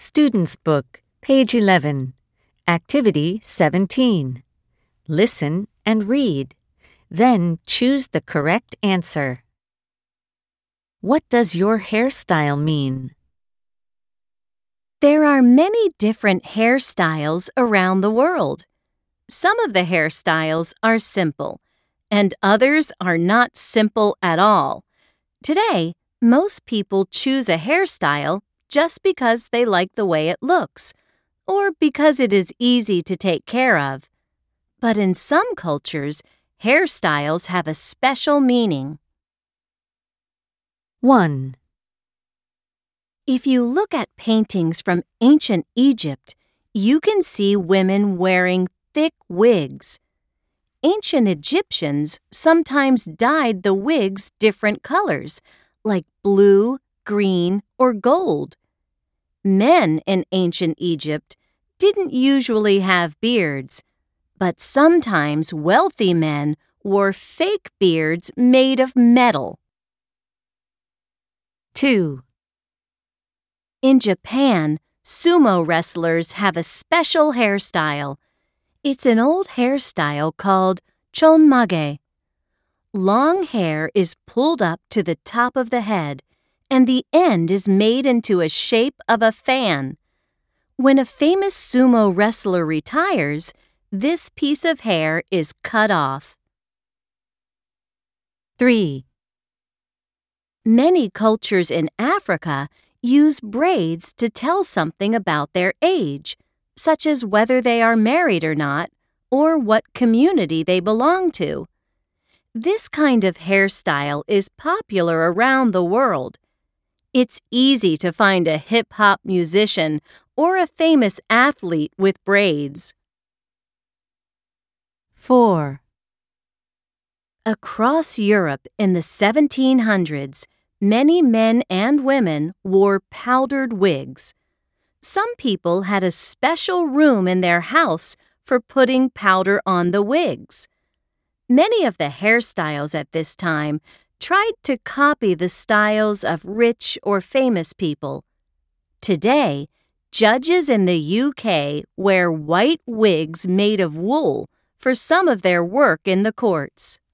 Student's Book, page 11, Activity 17. Listen and read. Then choose the correct answer. What does your hairstyle mean? There are many different hairstyles around the world. Some of the hairstyles are simple, and others are not simple at all. Today, most people choose a hairstyle just because they like the way it looks, or because it is easy to take care of. But in some cultures, hairstyles have a special meaning. 1. If you look at paintings from ancient Egypt, you can see women wearing thick wigs. Ancient Egyptians sometimes dyed the wigs different colors, like blue, green, or gold. Men in ancient Egypt didn't usually have beards, but sometimes wealthy men wore fake beards made of metal. 2. In Japan, sumo wrestlers have a special hairstyle. It's an old hairstyle called chonmage. Long hair is pulled up to the top of the head, and the end is made into a shape of a fan. When a famous sumo wrestler retires, this piece of hair is cut off. 3. Many cultures in Africa use braids to tell something about their age, such as whether they are married or not, or what community they belong to. This kind of hairstyle is popular around the world. It's easy to find a hip-hop musician or a famous athlete with braids. 4. Across Europe in the 1700s, many men and women wore powdered wigs. Some people had a special room in their house for putting powder on the wigs. Many of the hairstyles at this time tried to copy the styles of rich or famous people. Today, judges in the UK wear white wigs made of wool for some of their work in the courts.